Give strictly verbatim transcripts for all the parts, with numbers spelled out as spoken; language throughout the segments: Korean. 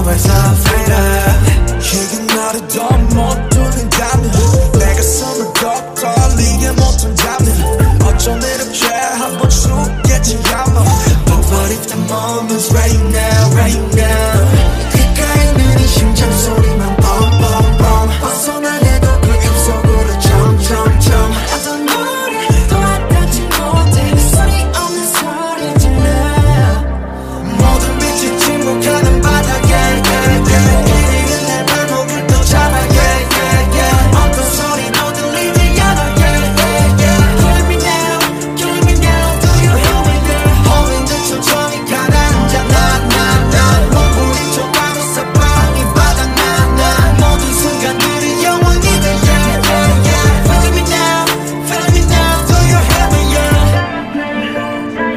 벌써 freedom 이게 나를 더 못 두는다면 내 가슴을 더 떨리게 못한다면 어쩜 이렇게 한번 죽겠지 아마 But if the moment's right now, right now 귓가에 있는 이 심장 소리만 Boom, boom, boom 벗어나려도 그 입속으로 점점점 어떤 노래 또 와닿지 못해 그 소리 없는 소리 질러 모든 빛이 침묵하는 바닥에 yeah, yeah, yeah. 이리는 내 발목을 또 잡아 yeah, yeah, yeah. 어떤 소리도 들리지 않아 yeah, yeah, yeah. Kill me now, kill me now Do you hear me girl Holding 듯 천천히 가라앉아 나나나 몸부림 촉감에서 방이 바닥나나 모든 순간들이 영원히 돼 yeah, yeah, yeah. Feel me now, feel me now Do you hear me yeah.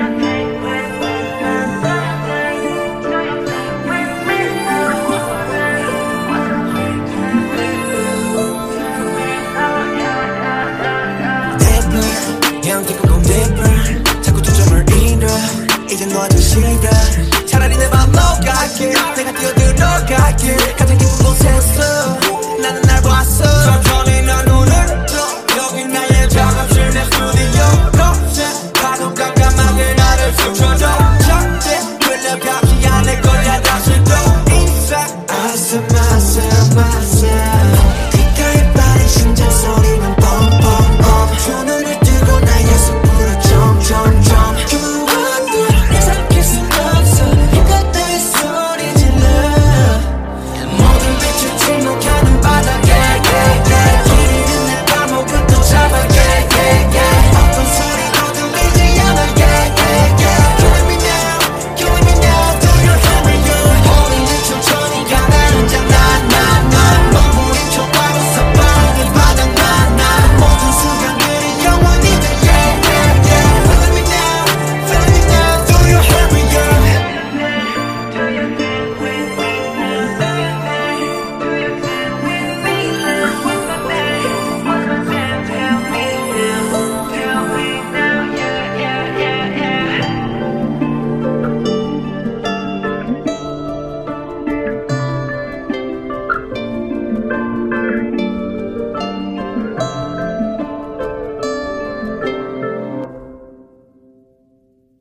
양태국은 deeper 자꾸 초점을 잃어 이제 너한테 싫어 차라리 내 맘 녹아게 내가 뛰어들어갈게